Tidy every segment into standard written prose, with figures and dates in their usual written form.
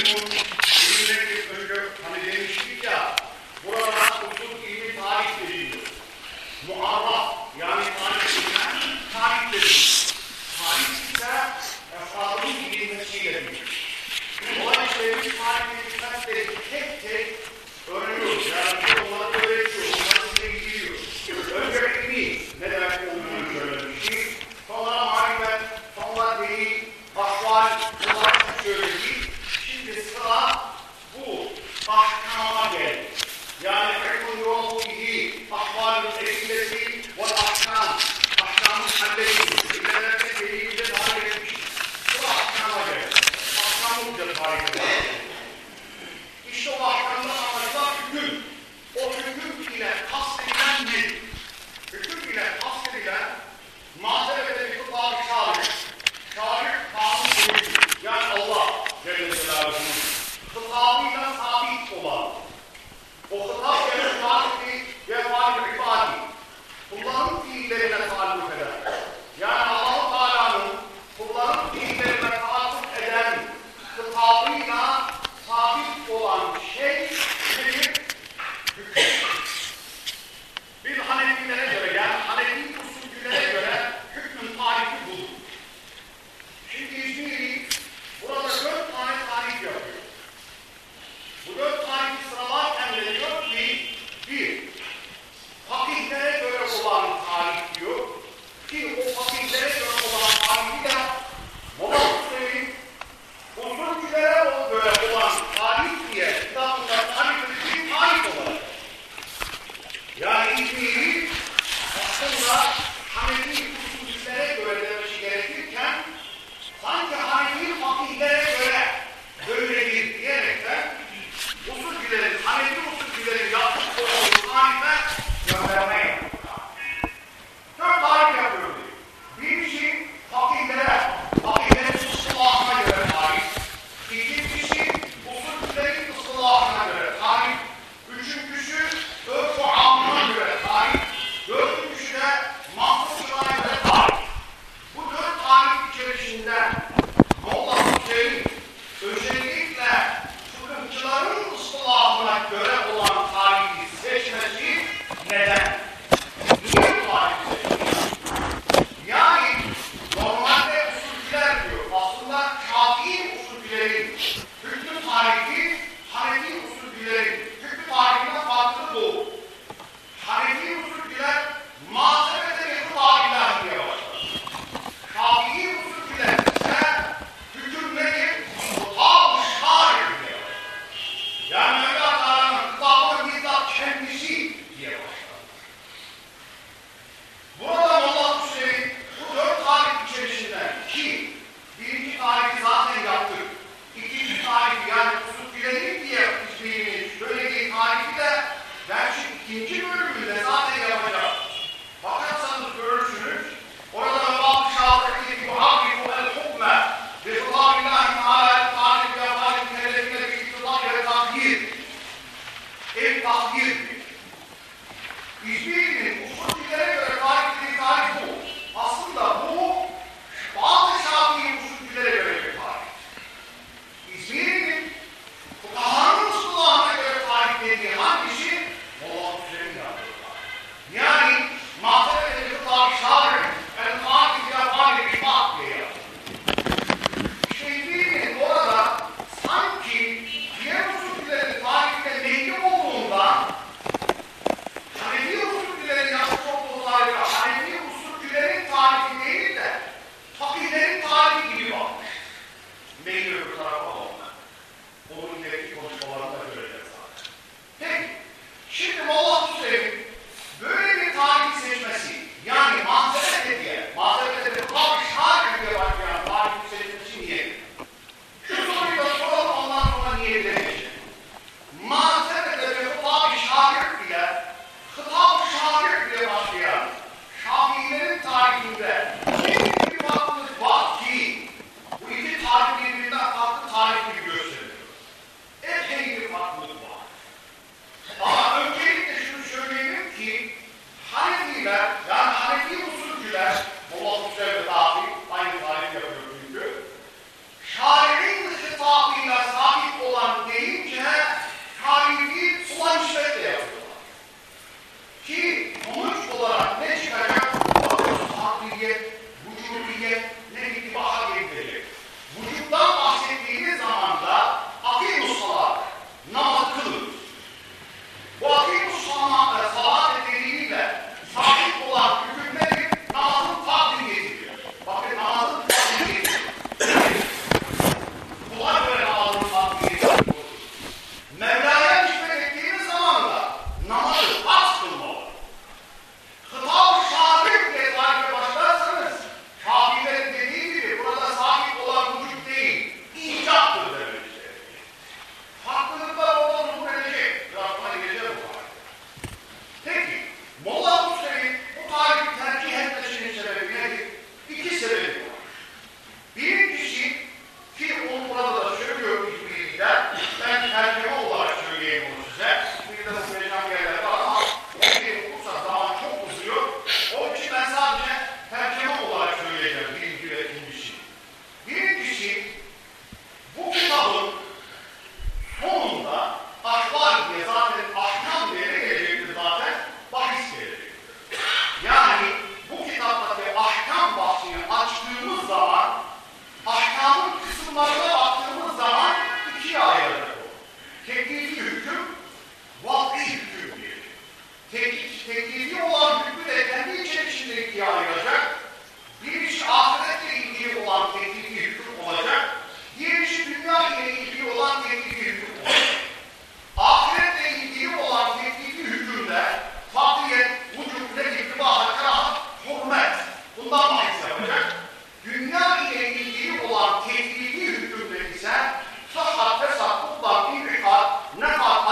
bu ilimdeki önce hani demiştik ya, burada usul ilmi tarih deniliyor. Muarraf yani tarih deniliyor. Tarih ise efradın bilinmesiyle bilir. Dolayısıyla biz tarihleri tek tek öğreniyoruz. Yani onları öğretiyor, onları bize gidiyor. Önce ilmi ne demek olduğunu söylemiştik. Sonra marifet, sonra değil, ahval, bunlar söyledik. Şimdi sıra kısımlarına baktığımız zaman ikiye ayıracak o. Teklifi hüküm, vakti hüküm diye. Teklifi olan hükmü de kendi içerisinde ikiye ayıracak. Birisi ahiretle ilgili olan teklifi hüküm olacak. Diğerisi dünya ile ilgili olan teklifi hüküm olacak. Ahiretle ilgili olan teklifi hükümde fakiyet, vücut, nedir, ibadet, kerahat, hürmet. Bundan bahis yapacak. Dünya ile ilgili olan teklifi hükümde ise sahat, fesat, mutlak, infikat, nefat,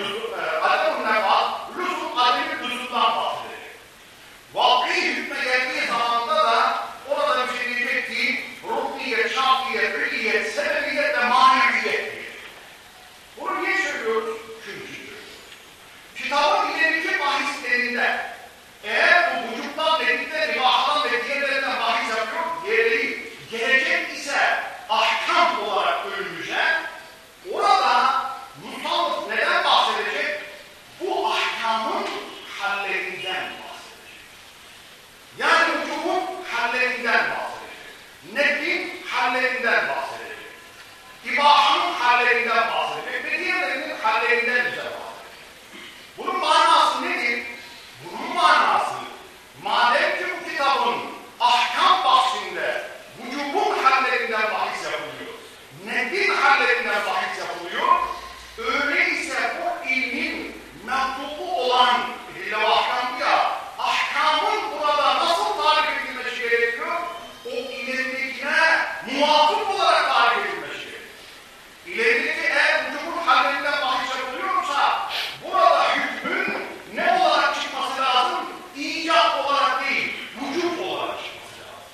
adem-i nefat, lüzum, adem-i lüzumdan bahsedecek. Vakti hükme geldiği zamanda da orada bir şey diyecek ki ruhiyet, şafiyet, rü'iyet, sebebiyet ve maneviyet diye. Bunu niye söylüyoruz? Çünkü kitabın ileriki bahislerinde eğer bu vücuttan, dedikten, rivahtan ve diğerlerinden bahis yapıyor, diğerleri gelecek ise ahkam olarak önümüze, orada musallık neden bahsedecek? Bu ahkamın hallerinden bahsedecek. Yani vücudun hallerinden bahsedecek. Nefin hallerinden bahsedecek. İbahanın hallerinden bahsedecek ve diğerlerinin hallerinden bize bahsedecek. Bunun manası nedir? Bunun manası, madem ki bu kitabın ahkam bahsinde vücubun hallerinden bahis yapılıyor, nefin hallerinden bahis yapılıyor, öyleyse bu ilmin mektubu olan ahkam ya, ahkamın burada nasıl tarif edilmesi gerekiyor? O ileridekine muvafık olarak tarif edilmesi gerekiyor. İlerideki eğer vücubun hallerinden bahis yapılıyorsa, burada hükmün ne olarak çıkması lazım? İcat olarak değil, vücut olarak çıkması lazım.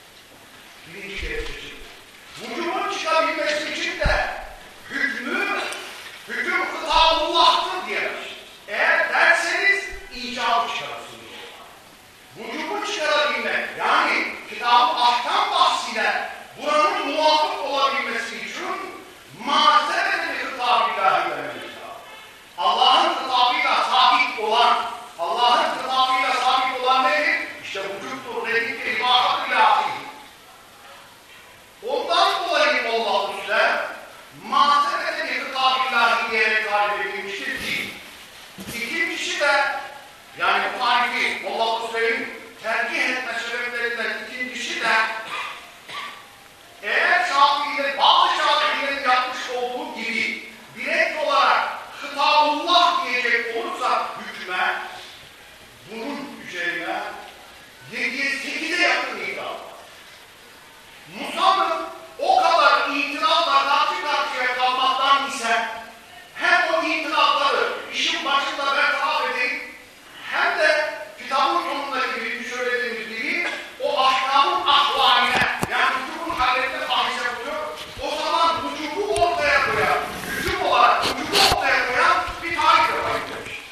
Birinci gerekçesi. Vücubun çıkabilmesi için de hükmü, hüküm Kıtabullah'tır diyemez. Eğer derseniz icabı çıkarırsınız. Vücubu çıkarabilmek, yani kitab-ı ahkam bahsine buranın muvafık olabilmesi için mazeret-i Kıtabillahi demeliyiz. Allah'ın kitabıyla sabit olan, Allah'ın kitabıyla sabit olan nedir? İşte vücuttur, nedir, ibadet-i ilahi. Ondan dolayı Allah-u Teala mazeret-i Kıtabillahi diyerek tarif edilmiştir değil. İkincisi de, yani bu tarifi Allah-u Teala'nın tercih etme sebeplerinden ikincisi de, eğer Şafii'nin, bazı Şafii'nin yapmış olduğu gibi direkt olarak Kıtabullah diyecek olursa hükme, bunun üzerine 7'ye 8'e yakın iddia var. Musa'nın o kadar itirafla karşı karşıya kalmaktan ise hem o itirafları işin başında bertaraf edeyim, hem de kitabın sonundaki gibi söylediğimiz gibi o ahkamın ahvaline, yani vücubun hallerine bahis yapılıyor. O zaman vücubu ortaya koyan, vücub olarak vücubu ortaya koyan bir tarih yapayım demiş.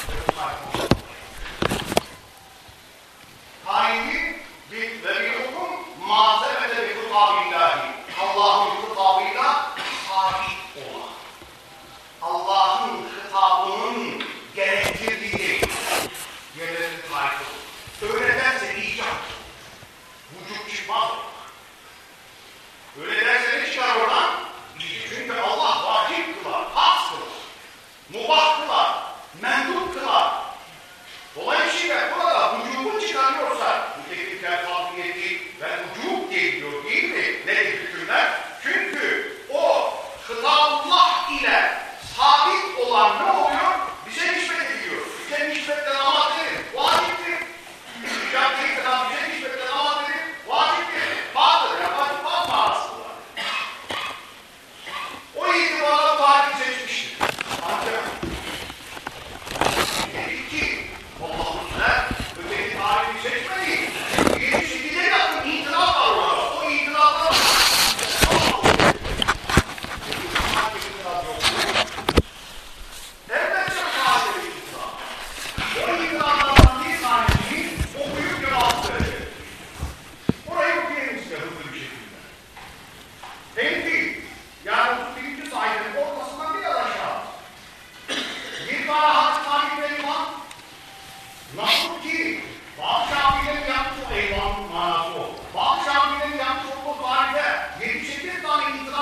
Tarihi ve bir hukum mazebete bir kutabillahi. Allah'ın kitabıyla sabit olan. Allah'ın kitabının gerektirdiği yerlerin tarifi. Öyle derse icat. Vücut çıkmaz. Öyle derse ne çıkar oradan? Çünkü Allah vacip kılar, hak kılar, mubah kılar, mendup kılar. Dolayısıyla burada vücubu çıkarıyorsa, bu tekniksel kabiliyeti ve vücub geliyor değil mi? Nedir hükümler? Çünkü o Kıtabullah ile sabit olan ne oluyor? Bize nispet ediliyor. Bize nispetle namaz verir, vaciptir. Şartları kadar bize nispetle namaz verir, vaciptir. Bazıdır, vacip bazı manası var. O itibarla vacip seçmiştir. Ancak ki Allah'ın da öteki tarifi seçmedi. Birisi bize yakın itiraf var orada. O itiraflar elbette sadece bir itiraf. O itiraflardan bir tanesini okuyup cevap verecek. Orayı okuyalım size hızlı bir şekilde. Tenkil, yani 31. sayfanın ortasından biraz aşağı. Bir tane hadis tarif ve iman. Nasıl ki bazı Şafii'lerin yapmış o eyvanın manası o. Bazı Şafii'lerin yapmış olduğu tarife 78 tane itiraf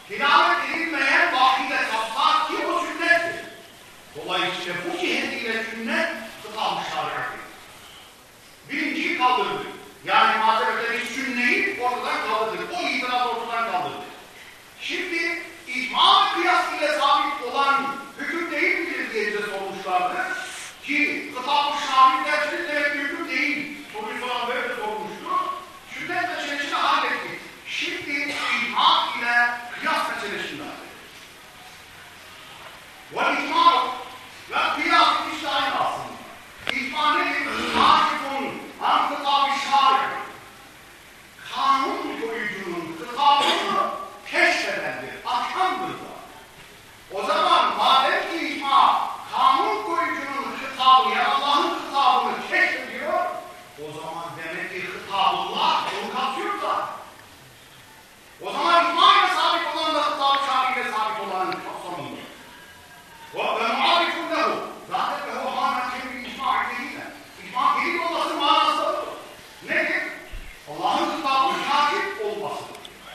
tilavet edilmeyen vahdide kaplar ki o sünnettir. Dolayısıyla bu cihetiyle sünnet kıtal-ı şari'adır. Birinciyi kaldırdı. Yani mazeret-i sünneyi ortadan kaldırdı. O itiraz ortadan kaldırdı. Şimdi icma ve kıyas ile sabit olan hüküm değil midir diye bize sormuşlardı. Ki kıtal-ı şari'de sünnet hüküm değil. Soruyu soran böyle sormuştu. Sünnet meselesini hallettik. Şimdi icma ile kıyas meselesini hallettik. Ve icma ve kıyas işte aynı aslında. İcma nedir? Hakifun an kıtal-ı şari'. Kanun koyucunun kıtabını keşfedendir, açandır da. O zaman madem ki icma kanun koyucunun kıtabı, yani Allah'ın kıtabını keşfediyor, o zaman demek ki kıtabullah onu kapsıyorsa, o zaman icma ile sabit olan da kıtab-ı şari ile sabit olanın kapsamında. Ve muharifun lehu. Zaten ve o mana kendi icma değil. İcma değil olması manası da bu. Nedir? Allah'ın kıtabını takip olması.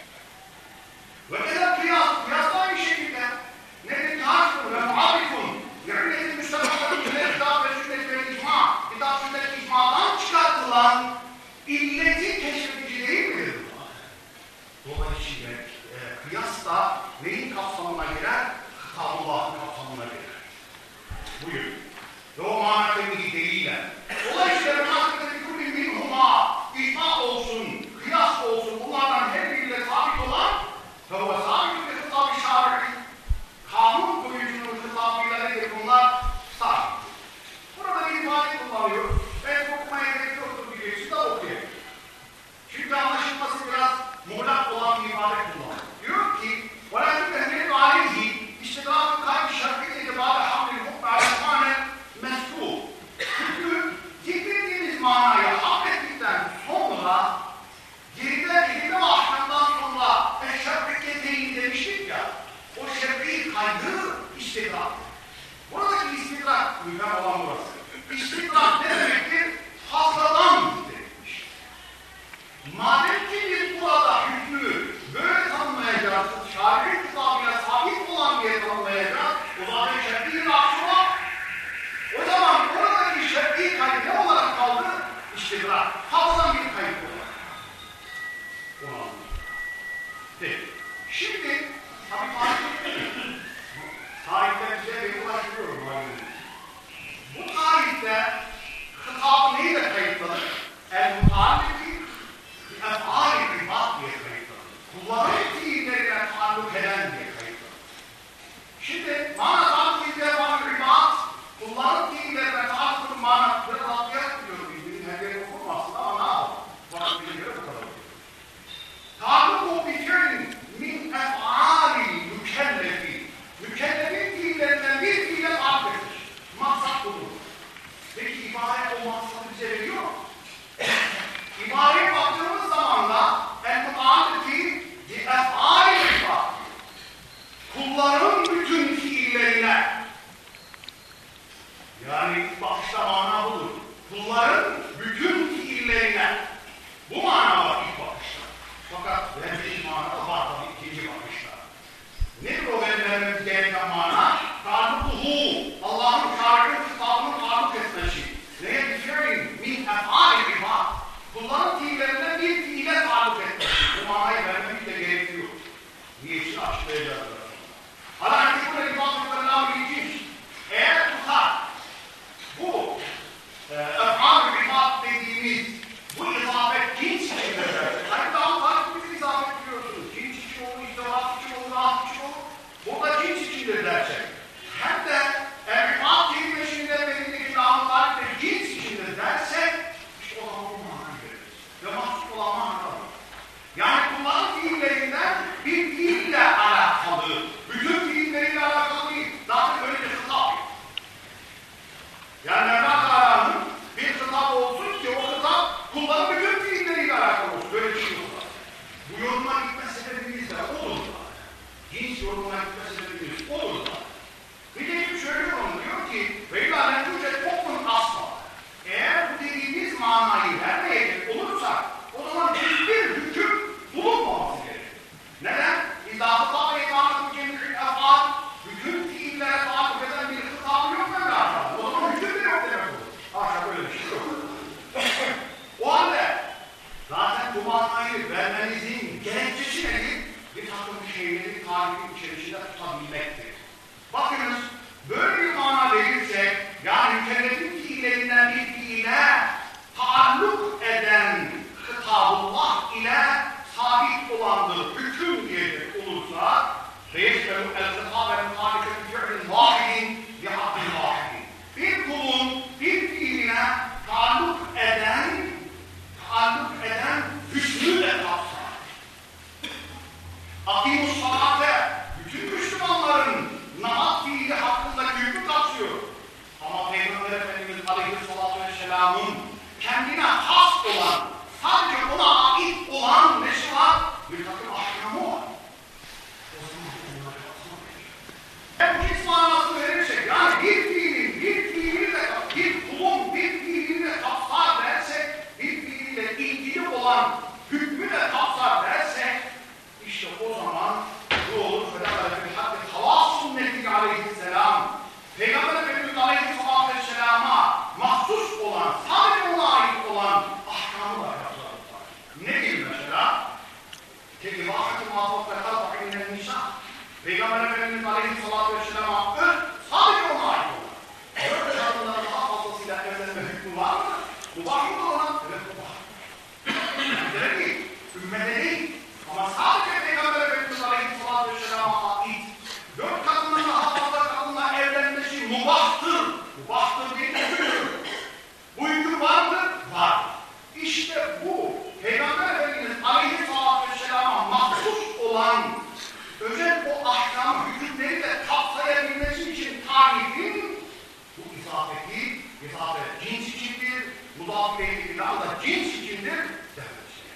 Ve kadar kıyas da aynı şekilde nedir? Takip ve muharifun. Yani müstahakların üzerine kitap ve sünnet ve icma. Kitap, sünnet, icmadan çıkartılan illeti keşfedici değil midir? Dolayısıyla kıyas da neyin kapsamına girer? Kitabullah'ın kapsamına girer. Buyur. Ve o mana temili değil. Dolayısıyla münasebetli kulli minhuma icma olsun, kıyas olsun, bunlardan her biriyle sabit olan ve o sabit bir kıtab-ı şari' kanun koyucunun kıtabıyla nedir bunlar? Sabit. Burada bir ifade kullanıyor. Ben okumaya gerek yoktur diyeceksiniz de okuyayım. Çünkü anlaşılması biraz muğlak olan bir ifade kullanıyor. Diyor ki وَلَكِنْ اَهْمِلِنْ عَلَيْهِ اِشْتِدَافُ قَيْدِ شَرْقِيَ اِتِبَارَ حَمْلِ الْحُكْمَ عَلَى mesbu. Çünkü getirdiğimiz manaya hamlettikten sonra geride ahkamdan sonra şer'iketeyn demiştik ya, o şer'i kaydı istidrak. Buradaki istidrak mühim olan burası. İstidrak ne demektir? Fazladan giderilmiş. Madem ki biz burada hükmü böyle tanımlayacağız, şari'in kitabıyla sabit olan diye tanımlayacağız, o zaman şer'in aksı var. O zaman oradaki şer'i kayıt ne olarak kaldı? İstidrak. Fazladan bir kayıt olarak. Onu anlıyoruz. Peki. Şimdi tabii tarihte bize beni ulaştırıyorum. Bu tarihte hitabı neyle kayıtlanır? El-Mutaliki el-Ef'al-i İbad diye kayıtlanır. Kulların fiillerine taalluk eden diye kayıtlanır. Şimdi mana-ı İbad-ı İbad kulların fiillerine taalluk mana biraz atlayarak biliyoruz. Bizim her yeri okumazsın ama ne yapalım? Bana bilgileri bu kadar. Taalluk bir fiilin min ef'al-i mükellefi. Mükellefin fiillerinden bir fiile taalluk etmiş. Maksat budur. Peki ibaret o maksatı bize veriyor mu? İbareye baktığımız zaman da el-mutaaliki ef'al-i İbad. Kulların bütün fiillerine, yani bakışta mana budur. Kulların bütün fiillerine, bu mana var ilk bakışta. Fakat verdiği mana var tabii ikinci bakışta. Nedir o vermemiz gereken mana? Taalluk-uhu, Allah'ın şarkı kitabının taalluk etmesi. Neye bir fiilin min ef'al-i İbad. Kulların fiillerinden bir fiile taalluk etmesi. Bu manayı vermemiz de gerekiyor. Niçin açıklayacağız? Halbuki burada İbad-ı ilginç. Eğer tutar, bu ef'al-i İbad dediğimiz bu izafet cins içindedir. Hani daha farklı bir izafet biliyorsunuz. Cins için olur, izafet için olur, rahat için olur. Burada cins içindedir dersek. Hem de İbad kelimesinden belirttiği daha farklı cins içindedir dersek, işte o zaman bu manayı veririz. Ve mahsus olan manada. Yani kullanım fiillerinden bir fiille alakalı, bütün fiilleriyle alakalı değil. Zaten öyle bir hitap. Yani Mevla Teala'nın bir hitap olsun ki o hitap kullanım bütün fiilleriyle alakalı olsun. Böyle bir şey olur. Bu yoruma gitme sebebimiz de olur da. Cins yorumuna gitme sebebimiz olur da. Bir de bir söylüyor onu, diyor ki Mevla Nentucet okun asla. Eğer bu dediğimiz manayı vermeyecek olursak o zaman hiçbir hüküm bulunmaması gerekir. Neden? İzafı tabi şeyleri tarifin içerisinde tutabilmektir. Bakınız, böyle bir mana verirsek, yani mükellefin fiillerinden bir fiile taalluk eden Kitabullah ile sabit olandır, hüküm diyecek olursa فَيَشْتَرُ الْخِطَابَ الْمُخَالِفَ بِفِعْلٍ وَاحِدٍ بِحَقٍ وَاحِدٍ Bir kulun bir fiiline taalluk eden hükmü de kapsar. Akimus salate, bütün Müslümanların namaz fiili hakkındaki hükmü kapsıyor. Ama Peygamber Efendimiz Aleyhisselatü Vesselam'ın kendine has olan, sadece ona ait olan nesi var? Bir takım ahkamı var. O zaman onları kapsamayacak. Bu cins manası verirsek, yani bir fiilini de bir kulun bir fiilini de kapsar dersek, bir fiiliyle ilgili olan hükmü de kapsar dersek, işte o zaman bu olur. Havas sünneti aleyhisselam, Peygamber Efendimiz Aleyhisselatü Vesselam'a mahsus olan, sadece ona ait olan ahkamı var kapsarlar. Ne gibi mesela? Tekibâhâtı mâfâk ve kâfâk innen nîsâ. Peygamber Efendimiz Aleyhisselatü Vesselam'a sadece ona ait olan. Dört kadınlara daha fazlasıyla evlenme hükmü var mı? Bu var mı ona? Evet, bu var. Ümmete değil, ümmete değil. Ama sadece Peygamber Efendimiz Aleyhisselatü Vesselam'a ait. Dört kadından daha fazla kadınla evlenmesi mubahtır. Mubahtır değil mi? Bu hüküm var mı? Var. İşte bu Peygamber Efendimiz Aleyhisselatü Vesselam'a mahsus olan özel o ahkam hükümleri de kapsayabilmesi için tarifin bu izafeti cins içindir, mudafile-i ilan da cins içindir demesi.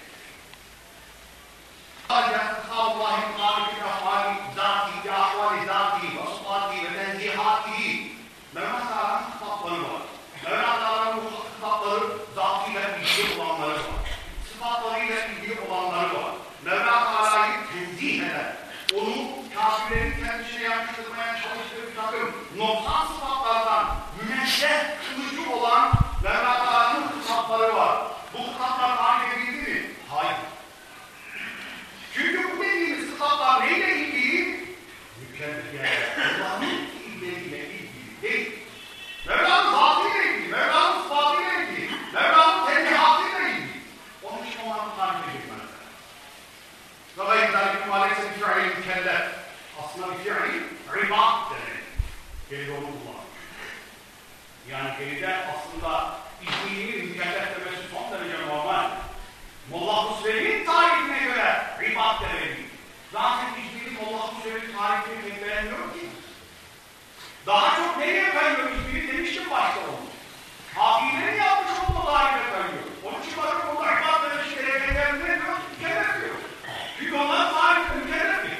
Allah'ın tarifi ahvali zati, ahvali zati, vasfati ve tenzihatihi. Mevla Teala'nın kitapları var. Mevla Teala'nın bu kitapları zatıyla ilgili olanları var. Sıfatlarıyla ilgili olanları var. Mevla Teala'yı tenzih eder. Onu kafirlerin kendisine yakıştırmaya çalıştığı bir takım noksan sıfatlardan münezzeh kılıcı olan Mevla Teala'nın kitapları var. Bu kitaplar tarif edildi mi? Hayır. Çünkü bu dediğimiz kitaplar neyle ilgili? Mükellefiyet. Allah'ın fiilleriyle ilgili değil. Mevla'nın zatıyla ilgili, Mevla'nın sıfatıyla ilgili, Mevla'nın tenzihatıyla ilgili. Onun için onları tarif edilmez. Ve gayrı maalesef fi'li mükellef. Aslında bir fi'li ribat demek. Geride onu kullanmış. Yani geride aslında İzmini mükellef demesi son derece normal. Molla Husrev'in tarifine göre ribat demek. Zaten İzmir'in Molla Husrev'in tarifini pek beğenmiyor ki. Daha çok nereye kayıyor İzmir'i demiştim başta olmuş. Hakilerin yapmış olduğu tarife kayıyor. Onun için bakın burada ribat demek gerekenler ne diyor? Mükellef diyor. Çünkü onların tarifi mükellef değil.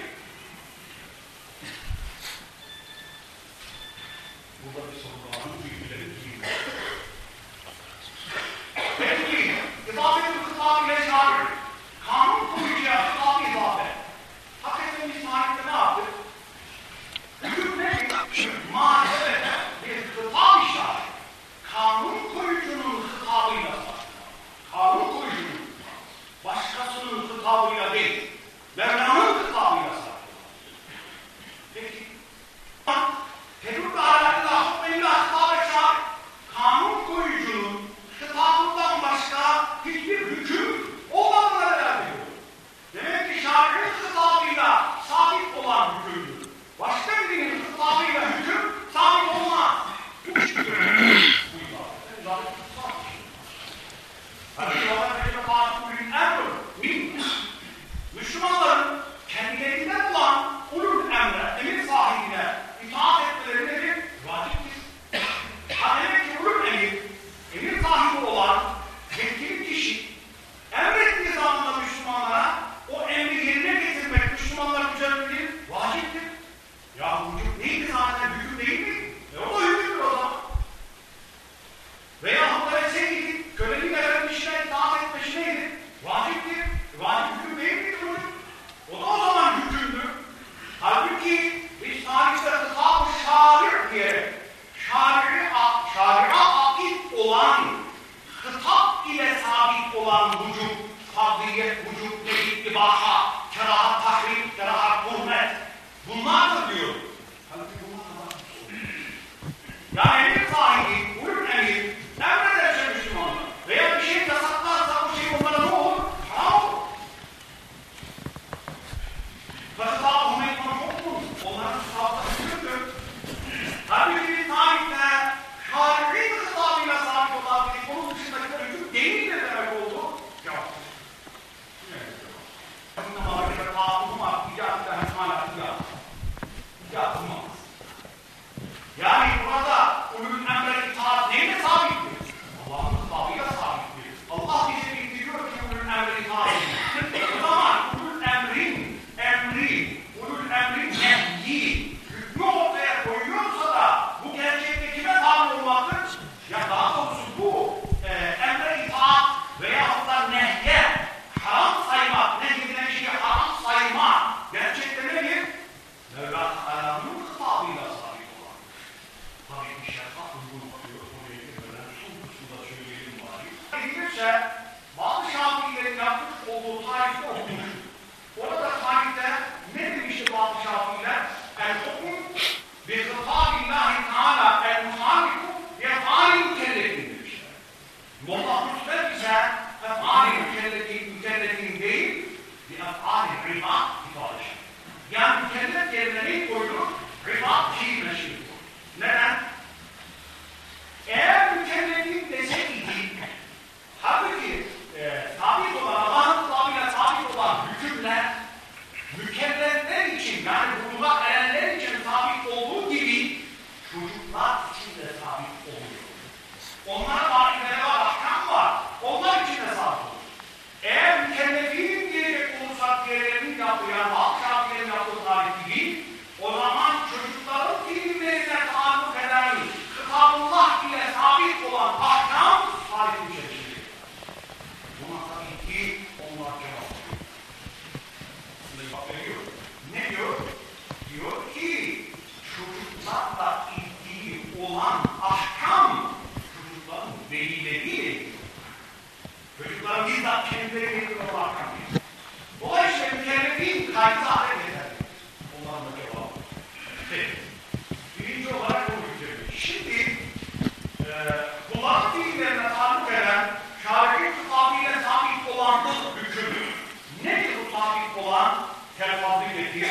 Burada bir soru daha var. Bilgileri değil. Peki, İzafet-ül Kıtab ile şair. Kanun koyucuya Kıtab izafet. Hakikaten biz tarihte ne yaptık? Hükümle mahkemede bir Kıtab şair. Kanun koyucunun Kıtabıyla saçma. Kanun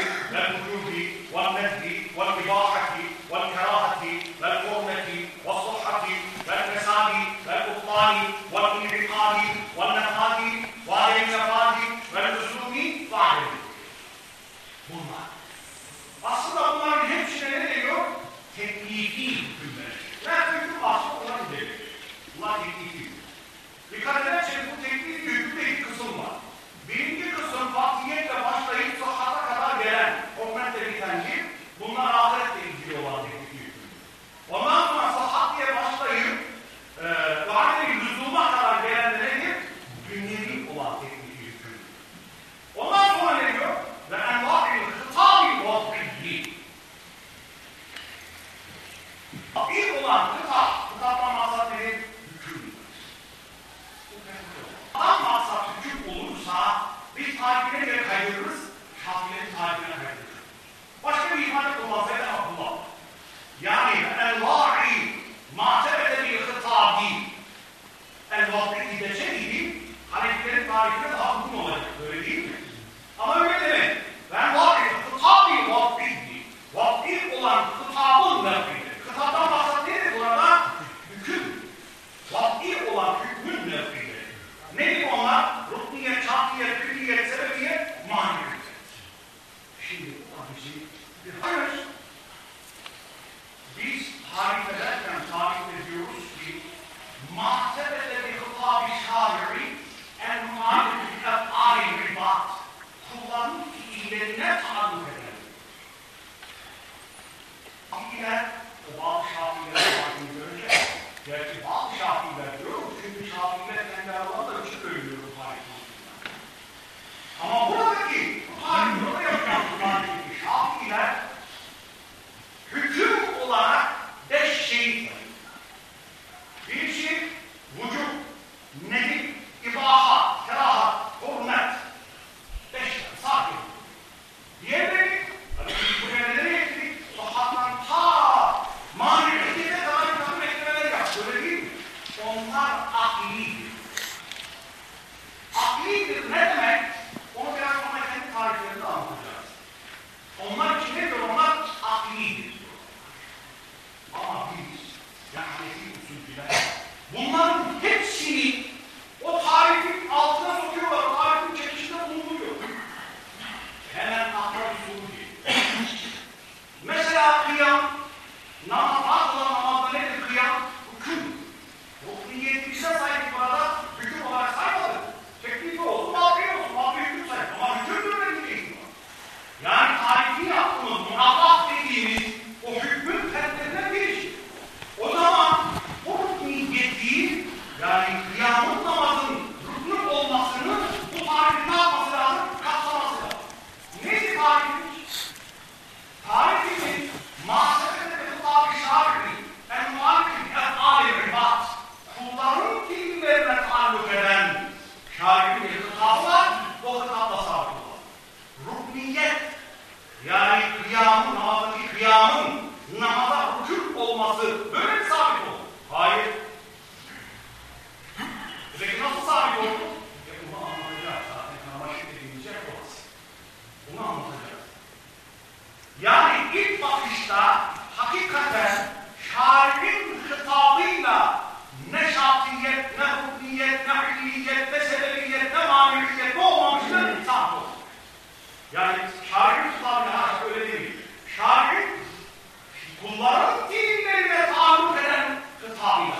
والوجوب والندب والإباحة والكراهة والحرمة والصحة والفساد والبطلان والانعقاد والنفاذ والانتفاض واللزوم وعدم. Bunlar. Aslında bunların hepsine ne diyor? Teklifi hükümler. Her hüküm aslında ona gidebilir. Bunlar teklifi hüküm. Dikkat ederseniz bu teklifi hükümde iki kısım var. Birinci kısım vaktiyetle başlayıp sahata kadar gelen, hükmetle biten gibi, bunlar ahiretle ilgili olan teklifi hüküm. Ondan sonra sahat diye başlayıp vahideyi lüzuma kadar gelenlere nedir? Dünyevi olan teklifi hüküm. Ondan sonra ne diyor? Ve envâ'il hıtâbi vâd'illi. İlk olan hıtâbdan maksat nedir? Hüküm. Hıtâbdan maksat hüküm olursa biz tarifine göre kaydırırız, şafilerin tarifine kaydırırız. Başka bir ifade kullansaydı Abdullah. Yani envâ'i mâtebede bir hıtâbi el-vâd'i deseydi Hanefilerin tarifine daha uygun olacak. Öyle değil mi? Ama öyle demek. Ben vâd'i hıtâbi vâd'iydi. Vâd'i olan hıtabın lafıydı. Hıtabdan bahsediyor nedir burada? Hüküm. Vâd'i olan hükmün lafıydı. Nedir onlar? Rukniyet, şartiyet, külliyet, sebebiyet, maneviyet. Şimdi bu tabici bir hayır. Biz tarif ederken tarif ediyoruz ki mahsebede bir hıtab-ı şâiri el-muhalif el-âli ribat kulların fiillerine taalluk eder. Fiiller, o bazı şafiiler varlığını görecek. Gerçi bazı şafiiler diyorum çünkü şafiiler kendi aralarında da üçü bölünüyor tarif konusunda. Ama buradaki tarif, burada yapılan tarifteki şafiiler hüküm olarak 5 şeyi sayıyor. Birincisi vücub, nedip, ibaha, kerahat, hürmet. 5 sakin. Diğerleri, buraya nereye ettik? Sahattan ta maneviyete kadar bir takım eklemeler yaptı. Öyle değil mi? Onlar aklidir. Aklidir ne demek? Onu biraz sonra kendi tariflerinde anlatacağız. Onlar için nedir? Onlar aklidir. Ama biz, yani Hanefi usulcüler, bunların hepsini o tarifin altına sokuyorlar, o tarifin çekişinde bulunuyor. Hemen akla bir soru değil. Mesela kıyam, namaz olan namazda nedir kıyam? Hüküm. Rukniyetimize saydık burada, hüküm olarak saymadık. Teklifi olsun, vakti olsun, vakti hüküm saydık. Ama hükümdür de değil. Yani tarifi yaptığımız, muhabbet dediğimiz o hükmün fertlerine bir. O zaman bu rukniyeti, yani kıyamın namazın ruknun olmasını bu tarifin ne yapması lazım? Kapsaması lazım. Neydi tarifimiz? Tarifimiz mahsebede ve hıtab-ı şâiri en-muhalifin el-âli ribat kulların fiillerine taalluk eden şâirin bir hıtabı var, o hıtabla sabit olan. Rukniyet, yani kıyamın, namazdaki kıyamın namaza rükû olması böyle mi sabit olur? Hayır. Peki nasıl sabit olur? Bunu anlatacağız. Zaten kanabaşı dediğimiz yer orası. Bunu anlatacağız. Yani ilk bakışta hakikaten şâirin hitabıyla ne şartiyet, ne rukniyet, ne illiyet, ne sebebiyet, ne maneviyet, ne olmamıştır? Sabit olur. Yani şâirin hitabıyla öyle değil. Şâirin kulların fiillerine taalluk eden hitabıyla.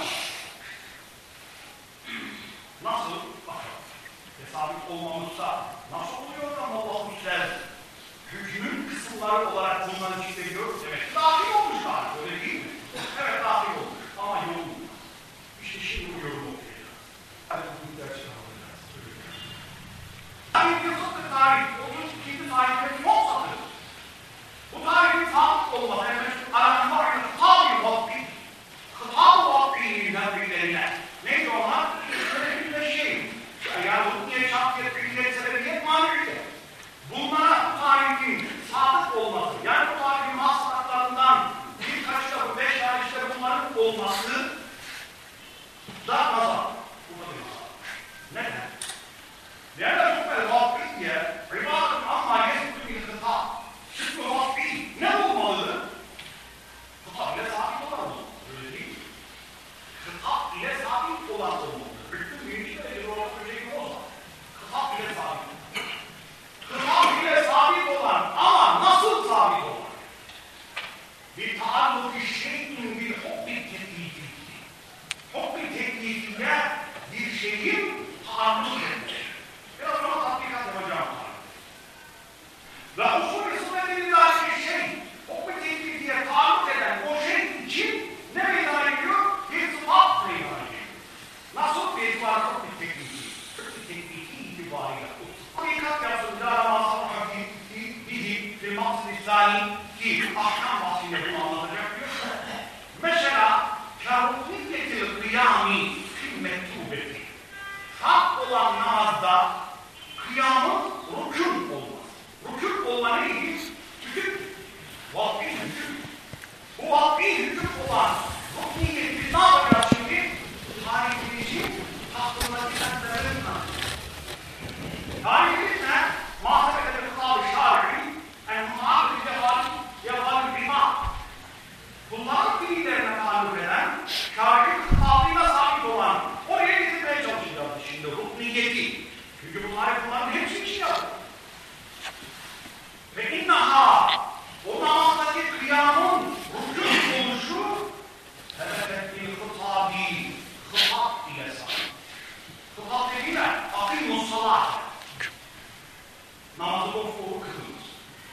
Nasıl? Bakalım. Sabit olmamışsa nasıl oluyor da Allah'ın üstler hükmün kısımları olarak bunları çifteliyoruz demek. Dahil olmuşlar. Öyle değil mi? Evet dahil olmuş. Ama yorum. İşte şimdi bu yorum okuyacağız. Hadi bu dersi alacağız. Yani bir fıkıh tarih, onun ikinci tarihleri çok satır. Bu tarihin sabit olması, aranmak hıtab-ı vakti, hıtab-ı vakti'nin nefrilerine. Neydi onlar? Şöyle bir şey. Yani rukniyet, şartiyet, külliyet, sebebiyet, maneviyet. Bunlara bu tarihin sabit olması, yani bu tarihin maslahatlarından birkaç da bu 5 tarihte bunların olması da nazar. Bu da bir nazar. Neden? لأن الحكم الواقعية عبارة عما يثبت من fasl-ı İslami ki ahkam bahsiyle bunu anlatacak diyor. Mesela kârûniyetil kıyâmi fil mektûbeti. Hak olan namazda kıyamın rükûn olmaz. Rükûn olma neydi? Hüküm. Vakfi hüküm. Bu vakfi hüküm olan rükniyeti biz ne yapacağız şimdi? Tarihimizin hakkındaki senslerin tarihimiz ne? Muhasebede kıtalı şâri en muhasebede yapalım bima. Bunların fiillerine taluk eden, şâri kıtalıyla sabit olan oraya getirmeye çalışacağız şimdi rükniyeti. Çünkü bunların hepsi için yapıyor. Ve innaha o namazdaki kıyamın rükûn oluşu sebebet bir hıtabi, hıtat ile sahip. Hıtat dediğine akîmus salâh. Namazı doğru kılınız.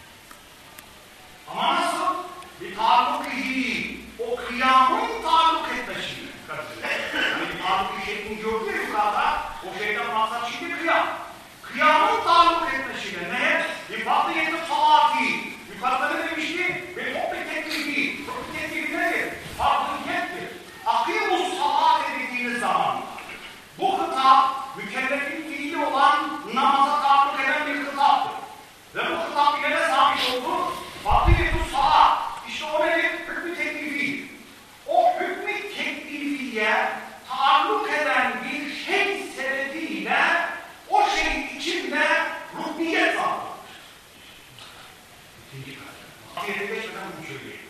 Ama nasıl? Bir talukihi, o kıyamın taluk etmesiyle. Yani bir taluki şeklini gördü ya yukarıda, o şeyden maksat şimdi kıyam. Kıyamın taluk etmesiyle ne? Bir fadliyeti salati. Yukarıda ne demişti? Ve hobbi teklifi. Hobbi teklifi nedir? Fadliyettir. Akîmus salat dediğiniz zaman bu hitap mükellefin fiili olan namaza taluk eden bir hitaptır. Ve bu hitap ile de sabit oldu. Fadliyeti salat. İşte o nedir? Hükmü teklifi. O hükmü teklifiye taluk eden bir şey sebebiyle o şeyin içinde ruhniyet var. İkinci kaydı. Diğeri geçmeden bunu söyleyeyim.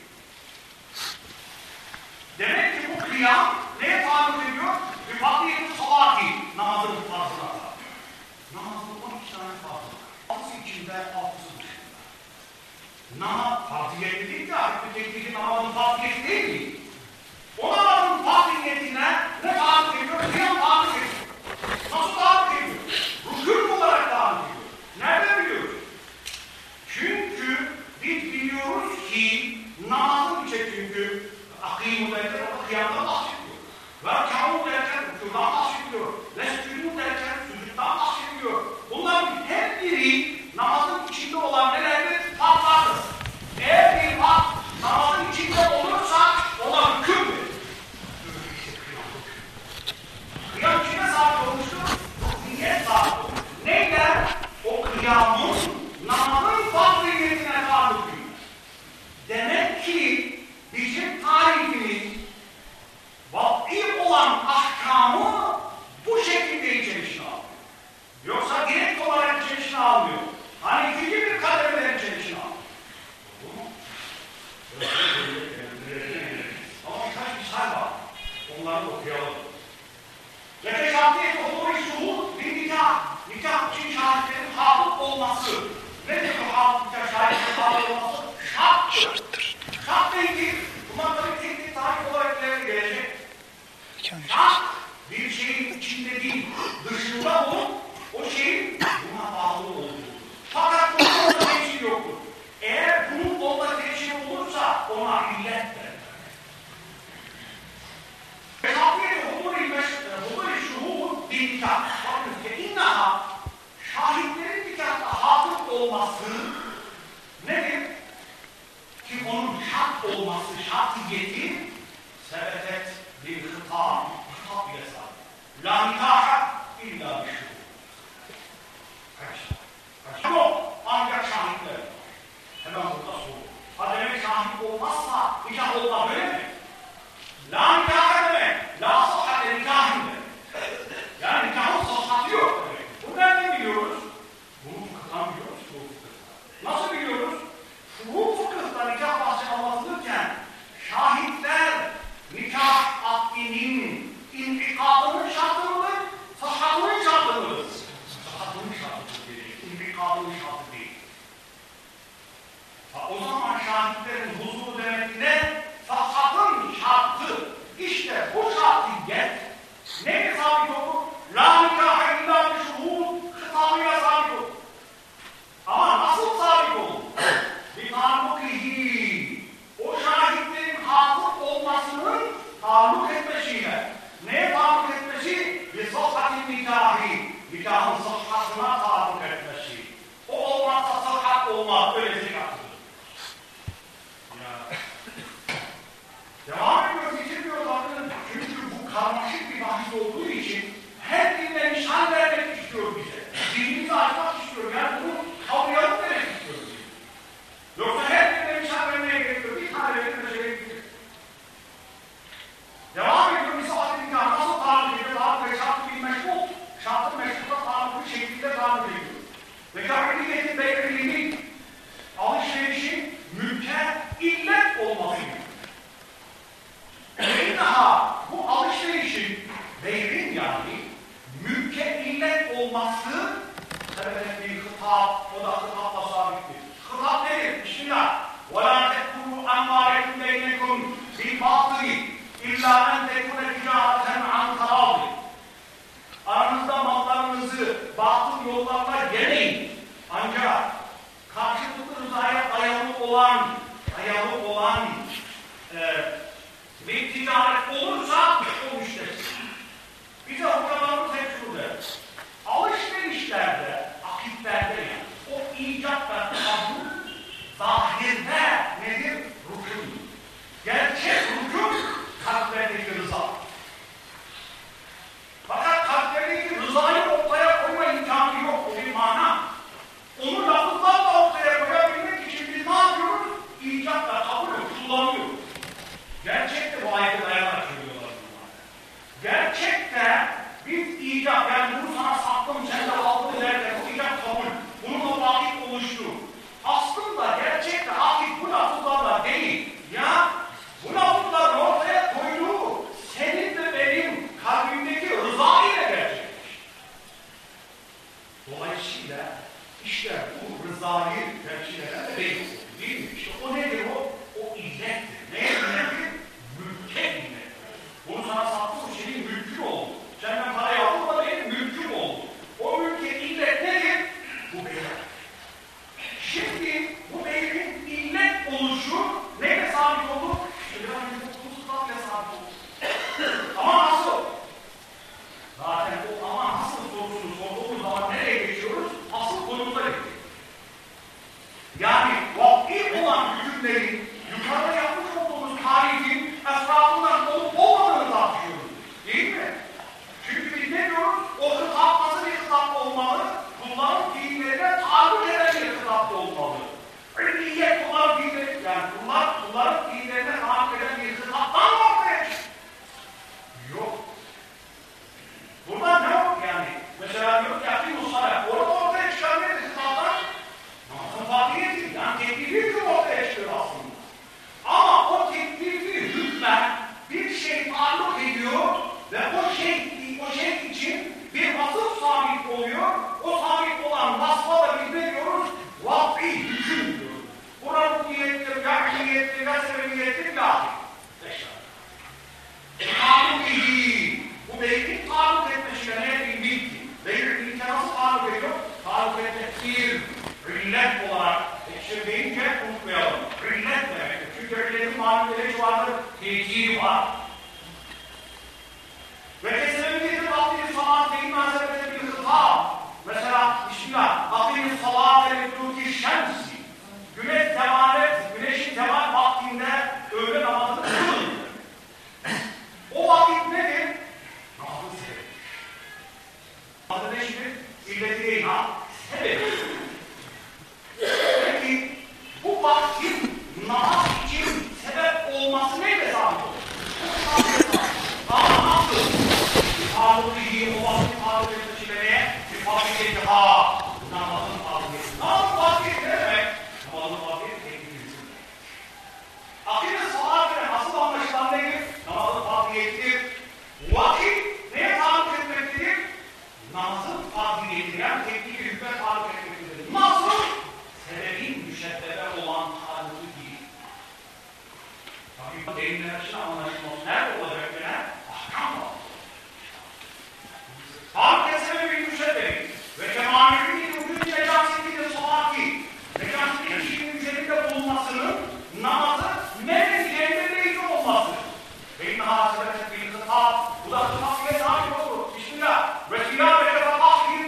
Demek ki bu kıyam neye taluk ediyor? Bir vakti-i salati, namazın fazla. Namazın 12 tane fazla. 6'sı içinde, 6'sı dışında. Namaz faziyetli değil de hükmü teklifi namazın faziyeti değil mi? O namazın faziyetine ne taluk ediyor? Kıyam taluk ediyor. Nasıl taluk ediyor? Rükûn olarak taluk ediyor. Nereden biliyoruz? Çünkü biz biliyoruz ki namazın içe çünkü akîmû derken o kıyamdan bahsediyor. Ve kâmû derken rükûndan bahsediyor. Ve sürû derken sürûndan bahsediyor. Bunların her biri namazın içinde olan nelerdir? Farklardır. Eğer bir fark namazın içinde olursa ona hüküm verir. Kıyam içine sahip olmuştur. Ruhniyet sahip olmuştur. Neyle? O kıyamın namazın fazliyetine taluk ediyor. Demek ki bizim tarihimiz vakti olan ahkamı bu şekilde içerisine alıyor. Yoksa direkt olarak içerisine almıyor. Hani ikinci bir kademeden içerisine alıyor. Olur mu? Ama birkaç misal var. Onları okuyalım. Yeteşahdiyet otorik suhud bir nikah. Nikah için şahitlerin hafız olması. Nedir bu hafız nikah şahitlerin hafız olması? Şarttır. Şart neydi? Bunlar tabii tek tarih olarak ileri gelecek. Şart bir şeyin içinde değil, dışında olup o şeyin buna bağlı olduğu. Fakat bunun onda teşhir yoktur. Eğer bunun onda teşhir olursa ona illet der. Şahitlerin huduri şuhud bir nikah. Bakınız ki innaha şahitlerin nikahta hafız olması nedir? Ki onun şart olması, şartiyeti sebetet bir hitap ile sahip. La nikaha illa bir şuhud. Kaç? Yok, ancak şahitler. Hemen burada soru. Ha demek şahit olmazsa nikah olmaz öyle mi? La nikaha demek, la sahate nikahı demek. Yani nikahın sahati yok demek. Bunu nereden biliyoruz? Bunu fıkıhtan biliyoruz, bu fıkıhtan. Nasıl biliyoruz? Bu fıkıhta nikah bahsi anlatılırken şahitler nikah akdinin infikadının şartı mıdır? Sahatının şartı mıdır? Sahatının şartıdır değil, infikadının şartı değil. O zaman şahitlerin huzuru demek ne? Sahatın şartı. İşte bu şartiyet neye sabit olur? La nikahe illa bir şuhud hitabıyla sabit olur. Ama nasıl sabit olur? Bir talukihi. O şahitlerin hafız olmasının taluk etmesiyle. Neye taluk etmesi? Bir sahhatin nikahi. Nikahın sahhatına taluk etmesi. O olmazsa sahhat olmaz. Öyle zekatıdır. İlla en tekune ticareten an taravli. Aranızda mallarınızı batıl yollarla yemeyin. Ancak karşılıklı rızaya dayalı olan bir ticaret olursa o müşterisi. Bize hocalarımız hep şunu der. Alışverişlerde, akitlerde yani, o icat ve kabul zahirde nedir? Rükün. Gerçek rükün kalplerdeki rıza. Fakat kalplerdeki rızayı ortaya koyma imkanı yok. O bir mana. Onu lafızlarla ortaya koyabilmek için biz ne yapıyoruz? İcat ve kabulü kullanıyoruz. Gerçekte bu ayete dayanarak söylüyorlar bunlar. Gerçekte biz icat, yani bunu sana sattım, sen de aldın derken bu icat kabul. Bununla vakit oluştu. Aslında gerçekte akit bu lafızlarla değil. Ya bu lafızların ortaya koyduğu senin ve benim kalbimdeki rıza ile gerçekleşti. Dolayısıyla işte bu rızayı temsil eden de değil mi? İşte o nedir o? O illettir. Neye illettir? Mülke illettir. Bunu sana sattığım şeyin mülkü oldu. Senden parayı aldın da benim mülküm oldu. O mülke illet nedir? Bu beyler. Şimdi bu beylerin illet oluşu neyle sabit oldu? Biraz önce hukuksuzlarla sabit oldu. Ama nasıl? Zaten o ama nasıl sorusunu sorduğumuz zaman nereye geçiyoruz? Asıl konumuza geçiyoruz. Yani vakti olan hükümlerin yukarıda yapmış olduğumuz tarifin etrafından olup olmadığını tartışıyoruz. Değil mi? Çünkü biz ne diyoruz? O hitap nasıl bir hitap olmalı? Kulların fiillerine taalluk eden bir hitap olmalı. Öyle bir niyet kulların fiillerine, yani kulların fiillerine taalluk eden bir hitaptan mı ortaya çıkıyor? Yok. Burada ne yok yani? Mesela diyor ki yapayım Musa'ya. Orada ortaya çıkan bir hitaptan namazın faaliyeti, yani teklifi hüküm ortaya çıkıyor aslında. Ama o teklifi hükmen bir şey taalluk ediyor ve o şey için bir vasıf sabit oluyor. O sabit olan vasfa da biz ne diyoruz? Vakfi hüküm diyoruz. Buranın niyettir, yakniyettir, vesebiyettir, lahi. Taalluk ediyor. Bu beylik taalluk etmesiyle ne bildik ki? Beylik nasıl taalluk ediyor? Taalluk etmektir. Rillet olarak deyince unutmayalım. Rillet demektir. Çünkü rilletin malumeleri vardır, tehcili var. Ve kesememizin vakti salat değil mezhebete bir hıta. Mesela bismillah, vakti salat elektronik şemsi. Güneşin zeval vaktinde öğle namazını kılın. O vakit nedir? Namazın sebebi. Namazın neşidir? İlleti değil ha? Sebebi. Peki bu vaktin namaz için sebep olması neyle sabit olur? Ama nasıl? Taalluk'ı o vaktin taalluk etmesiyle neye? Bir vakit namazın fazileti. Namazın fazileti ne demek? Namazın fazileti tekniği. Akide salatine nasıl anlaşılan nedir? Namazın faziletidir. Vakit neye taalluk etmektedir? Namazın fazileti, yani tekniği hükme taalluk etmektedir. Nasıl? Sebebin müşebbebe olan taallukı değil. Tabii bu derinler için anlaşılması nerede olacak gene? Ahkam var. Taalluk sebebin müşebbebi ve kemalinin hüküm necasetiyle salati, necaseti kişinin üzerinde bulunmasının namazı mevzilerinde değil olması. Ve inna sebebet bir hıta, bu da hıta ile sahip olur. Bismillah. Ve filan ve kefatahir.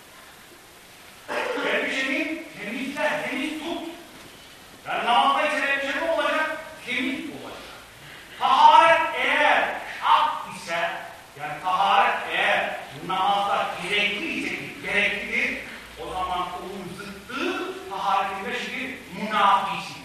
Elbisenin temiz tut. Yani namazda ise elbise ne olacak? Temiz olacak. Taharet eğer şart ise, yani taharet eğer namazda gereklidir, o zaman onun zıttı taharetin beşidir, münafisidir.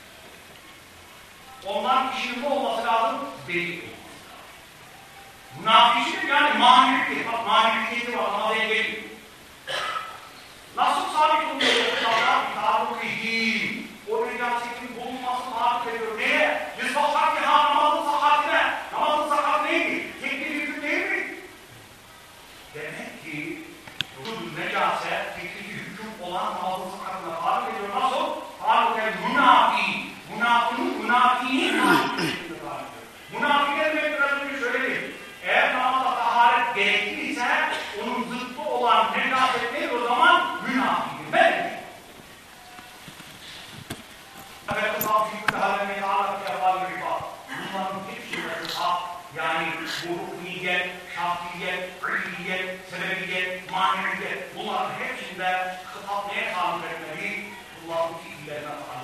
Ondan kişinin ne olması lazım? Belli olması lazım. Münafisidir yani maniliktir. Bak manilikiyeti var, namaza engel. Nasıl sabit oluyor o kadar? Taalluk değil. O necasetin bulunması taalluk ediyor. Neye? Yüzbaşlar ki namazın sahatine. Namazın sahat neydi? Tekli bir hüküm değil mi? Demek ki bu necaset, tekli bir hüküm olan namazın sahatine taalluk ediyor. Nasıl? Taalluk ediyor. Münafi'nin taalluk ediyor. Münafi'nin الخطاب في كل هذا ما يتعلق بأفعال العباد. Bunların hepsinde hesap, yani bu rukniyet, şartiyet, ilmiyet, sebebiyet, maneviyet, bunların hepsinde hitap neye taalluk etmeli? Allah'ın fiillerine